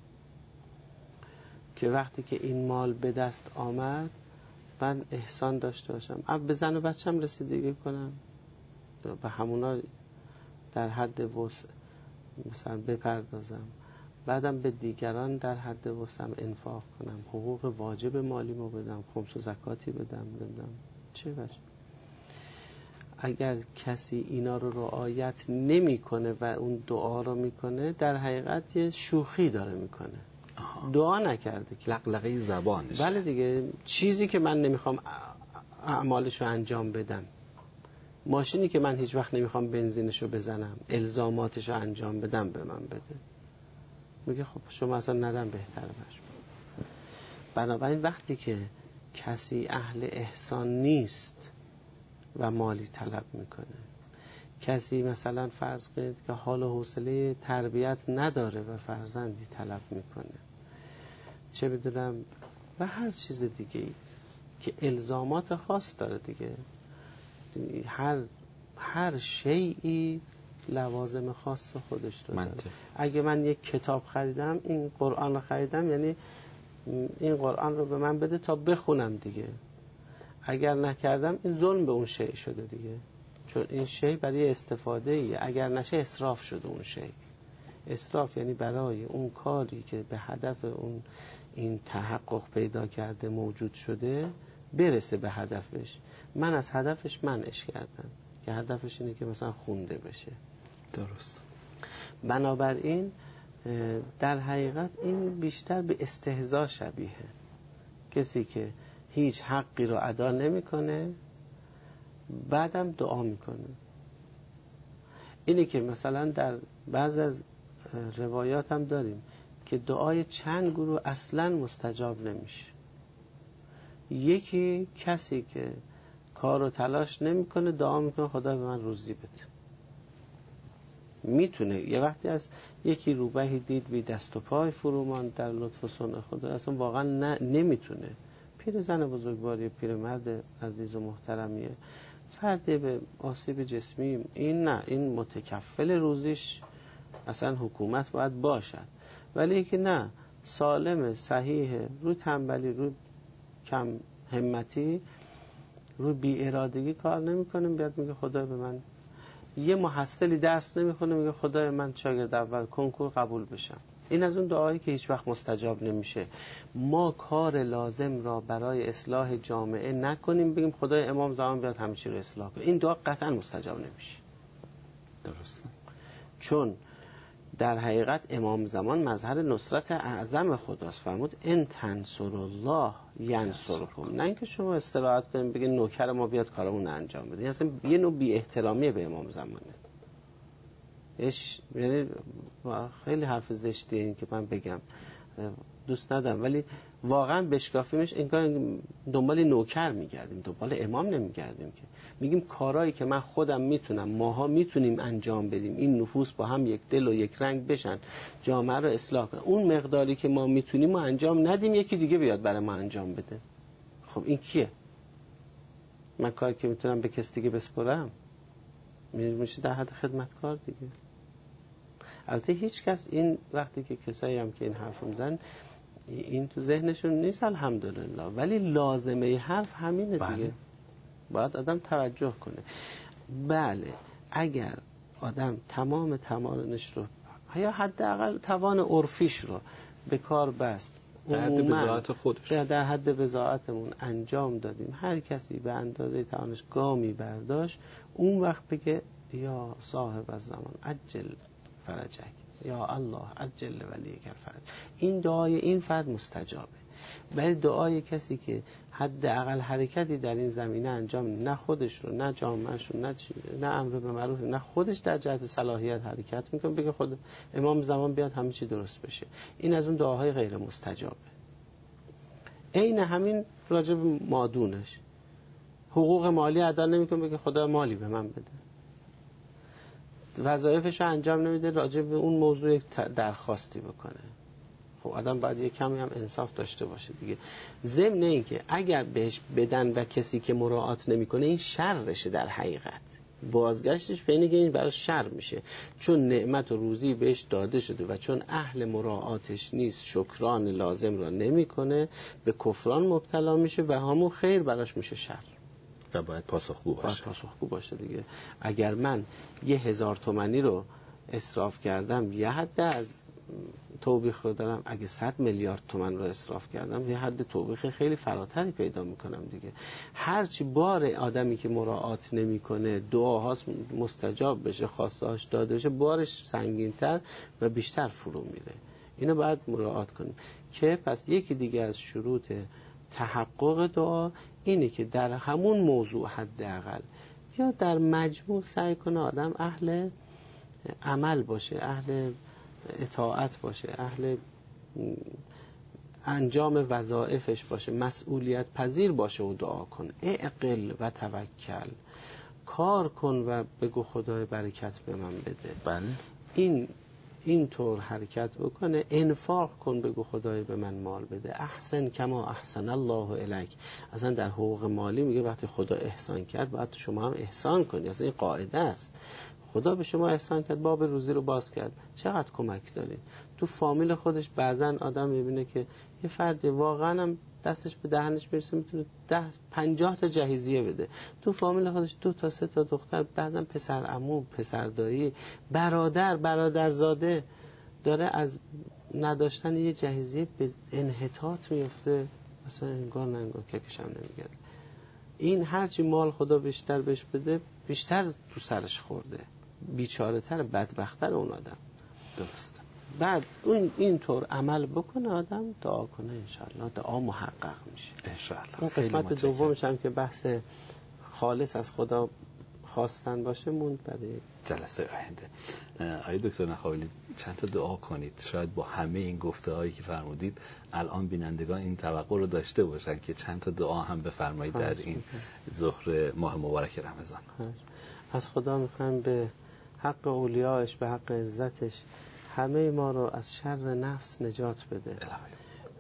که وقتی که این مال به دست آمد من احسان داشته باشم، اب به زن و بچم رسیدگی کنم، به همونا در حد وسع مثلا بپردازم، بعدم به دیگران در حد وسعم انفاق کنم، حقوق واجب مالیمو بدم، خمس و زکاتی بدم، نمیدونم چه باشه. اگر کسی اینا رو رعایت نمیکنه و اون دعا رو میکنه، در حقیقت یه شوخی داره میکنه. آها. دعا نکرده که لقلقه زبانش. بله دیگه، چیزی که من نمیخوام اعمالش رو انجام بدم، ماشینی که من هیچ وقت نمیخوام بنزینش رو بزنم، الزاماتش رو انجام بدم به من بده. میگه خب شما اصلا ندم بهتره باشه. بنابراین وقتی که کسی اهل احسان نیست و مالی طلب میکنه، کسی مثلا فرض کنید که حال و حوصله تربیت نداره و فرزندی طلب میکنه، چه بدونم و هر چیز دیگه ای که الزامات خاص داره دیگه، هر هر شیئی لوازم خاص خودش رو داره. اگه من یک کتاب خریدم، این قرآن رو خریدم، یعنی این قرآن رو به من بده تا بخونم دیگه. اگر نکردم این ظلم به اون شیء شده دیگه، چون این شیء برای استفاده ایه، اگر نشه اسراف شده اون شیء. اسراف یعنی برای اون کاری که به هدف اون این تحقق پیدا کرده موجود شده برسه به هدفش، من از هدفش منعش کردم که هدفش اینه که مثلا خونده بشه. درست. بنابراین در حقیقت این بیشتر به استهزا شبیه، کسی که هیچ حقی رو ادا نمیکنه بعدم دعا میکنه. اینی که مثلا در بعض از روایات هم داریم که دعای چند گروه اصلا مستجاب نمیشه. یکی کسی که کار و تلاش نمیکنه دعا میکنه خدا به من روزی بده. میتونه یه وقتی از یکی روبهی دید بی دست و پای فرومان در لطف و صنع خدا، اصلا واقعا نه نمیتونه. پیر زن بزرگواری، پیر مرد عزیز و محترمیه، فردی به آسیب جسمی، این نه، این متکفل روزیش اصلا حکومت باید باشد. ولی یکی نه، سالم صحیحه، روی تنبلی، روی کم همتی، روی بی ارادگی کار نمیکنه، بیاد میگه خدا به من، یه محصلی درس نمیخونه میگه خدای من شاگرد اول کنکور قبول بشم. این از اون دعایی که هیچ وقت مستجاب نمیشه. ما کار لازم را برای اصلاح جامعه نکنیم بگیم خدای امام زمان بیاد همه چی رو اصلاح کنه، این دعا قطعا مستجاب نمیشه. درسته. چون در حقیقت امام زمان مظهر نصرت اعظم خداست. فرمود ان تنصر الله ینصرکم، نه اینکه شما استراحت کنیم بگین نوکر ما بیاد کارمون انجام بده. اصلا یه نوع بی احترامی به امام زمانه. اش یعنی خیلی حرف زشتیه این که من بگم، دوست ندارم، ولی واقعا بشکافیمش انگار دنبال نوکر میگردیم، دنبال امام نمیگردیم. که میگیم کارهایی که من خودم میتونم، ماها میتونیم انجام بدیم، این نفوس با هم یک دل و یک رنگ بشن، جامعه رو اصلاح کنن، اون مقداری که ما میتونیم ما انجام ندیم، یکی دیگه بیاد برای ما انجام بده. خب این کیه؟ من کاری که میتونم به کس دیگه بسپرم میشه در حد خدمتکار دیگه. البته هیچ کس این وقتی که کسایی هم که این حرف میزن این تو ذهنشون نیست الحمدلله، ولی لازمه حرف همینه دیگه. بله. باید آدم توجه کنه. بله اگر آدم تمام توانش رو یا حداقل توان عرفیش رو به کار بست، در حد بضاعت خودش، در حد بضاعتمون انجام دادیم، هر کسی به اندازه توانش گامی برداشت، اون وقت بگه یا صاحب الزمان عجل فرجک، یا الله عجل ولیک الفرج، این دعای این فرد مستجابه. ولی دعای کسی که حداقل حرکتی در این زمینه انجام، نه خودش رو، نه جامعهش رو، نه نه امر به معروف، نه خودش در جهت صلاحیت حرکت میکنه، بگه خود امام زمان بیاد همه چی درست بشه، این از اون دعاهای غیر مستجابه. عین همین راجع به مادونش، حقوق مالی ادا نمیکنه بگه خدا مالی به من بده، وظایفش رو انجام نمیده، راجع به اون موضوع درخواستی بکنه. خب آدم باید یه کمی هم انصاف داشته باشه دیگه. ضمن این که اگر بهش بدن و کسی که مراعات نمیکنه، این شرشه در حقیقت، بازگشتش به اینه که این برای شر میشه، چون نعمت و روزی بهش داده شده و چون اهل مراعاتش نیست، شکران لازم را نمیکنه، به کفران مبتلا میشه و همون خیر براش میشه شر و باید پاسخگو باشه. باید پاسخگو باشه دیگه. اگر من یه هزار تومانی رو اسراف کردم، یه حد از توبیخ رو دارم، اگه صد میلیارد تومان رو اسراف کردم یه حد توبیخ خیلی فراتری پیدا میکنم دیگه. هرچی بار آدمی که مراعات نمیکنه دعاهاش مستجاب بشه، خواستهاش داده بشه، بارش سنگین‌تر و بیشتر فرو میره. اینو باید مراعات کنیم که پس یکی دیگه از شروط تحقق دعا اینه که در همون موضوع حداقل یا در مجموع سعی کنه آدم اهل عمل باشه، اهل اطاعت باشه، اهل انجام وظایفش باشه، مسئولیت پذیر باشه و دعا کن. اعقل و توکل، کار کن و بگو خدای برکت به من بده. بله. این اینطور حرکت بکنه. انفاق کن، بگو خدای به من مال بده. احسن کما احسن الله الیک. اصلا در حقوق مالی میگه وقتی خدا احسان کرد باید شما هم احسان کنی. اصلا این قاعده است. خدا به شما احسان کرد، باب روزی رو باز کرد، چقدر کمک دارین. تو فامیل خودش بعضن آدم میبینه که یه فردی واقعا هم دستش به دهنش میرسه میتونه ده پنجاه تا جهیزیه بده. تو فامیل خودش دو تا سه تا دختر، بعضن پسر عمو، پسر دایی، برادر، برادرزاده داره از نداشتن یه جهیزیه به انحطاط میفته، مثلا انگار نه انگار ککش هم نمیگرد. این هرچی مال خدا بیشتر بهش بده بیشتر تو سرش خورده، بیچاره تر، بدبختر اون آدم. درسته. بعد اون اینطور عمل بکنه آدم، دعا کنه، انشالله دعا محقق میشه انشالله. اون قسمت دومش هم که بحث خالص از خدا خواستن باشه موند برای جلسه آینده. آقای دکتر نخاولی چند تا دعا کنید، شاید با همه این گفته هایی که فرمودید الان بینندگان این توقع رو داشته باشن که چند تا دعا هم بفرمایید در این ظهر ماه مبارک رمضان. از خدا میخوایم به حق اولیاش، به حق عزتش همه ما رو از شر نفس نجات بده. الهی.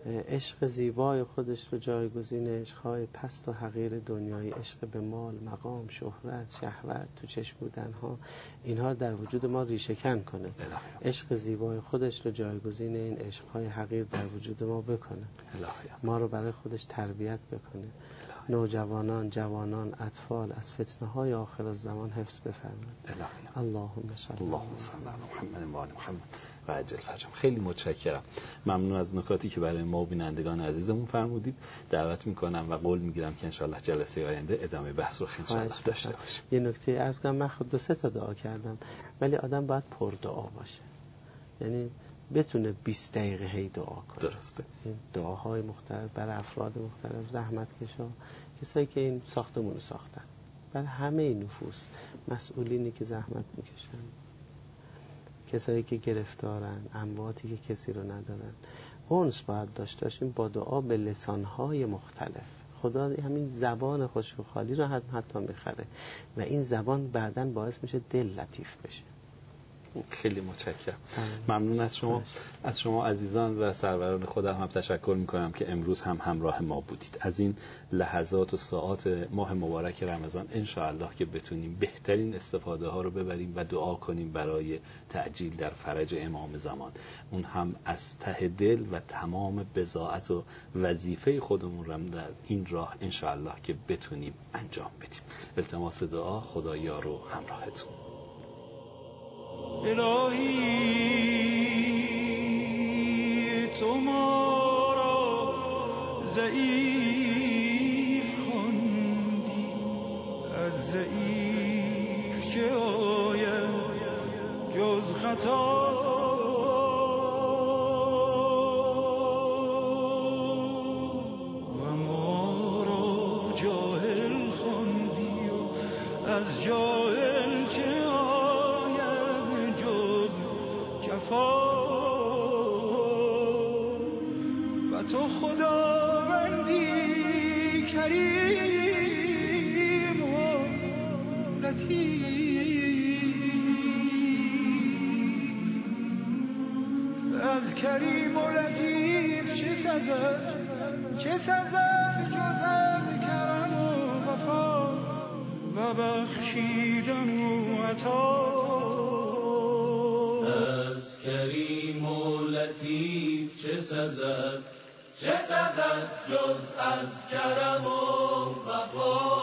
عشق زیبای خودش رو جایگزین عشقهای پست و حقیر دنیایی، عشق به مال، مقام، شهرت، شهوت، تو چشم بودن ها، اینها در وجود ما ریشه کن کنه. الهی. عشق زیبای خودش رو جایگزین این عشقهای حقیر در وجود ما بکنه. الهی. ما رو برای خودش تربیت بکنه. نوجوانان، جوانان، اطفال از فتنه های آخر الزمان حفظ بفرماید. الهی. اللهم صل اللهم صل علی محمد و آل محمد و عجل فرجهم. خیلی متشکرم. ممنون از نکاتی که برای ما بینندگان عزیزمون فرمودید. دعوت میکنم و قول میگیرم که انشالله جلسه آینده ادامه بحث رو انشالله داشته باشیم. یه نکته عرض کنم، من خود دو سه تا دعا کردم ولی آدم باید پر دعا باشه، یعنی بتونه بیست دقیقه هی دعا کنه. درسته. این دعاهای مختلف برای افراد مختلف، زحمتکشا، کسایی که این ساختمون رو ساختن، برای همه این نفوس، مسئولینی که زحمت میکشن، کسایی که گرفتارن، امواتی که کسی رو ندارن. اونس باید داشته باشیم با دعا به لسانهای مختلف. خدا همین زبان خشک و خالی رو حتی میخره و این زبان بعداً باعث میشه دل لطیف بشه. خیلی متشکرم. ممنون از شما. از شما عزیزان و سروران خودم هم تشکر میکنم که امروز هم همراه ما بودید. از این لحظات و ساعات ماه مبارک رمضان انشاءالله که بتونیم بهترین استفاده ها رو ببریم و دعا کنیم برای تعجیل در فرج امام زمان. اون هم از ته دل و تمام بضاعت و وظیفه خودمون رو در این راه انشاءالله که بتونیم انجام بدیم. التماس دعا، خدایا رو همراهتون. الهی تو ما را ضعیف خواندی، از ضعیف که آید جز خطا، و ما را جاهل خواندی و از جاهل که و تو خداوندی کریم و لطیف، از کریم و لطیف چه سزد، چه سزد جز از کرم و وفا و بخشیدن و عطا. کریم و لطیف چه سزد، چه سزد جز از کرم و وفا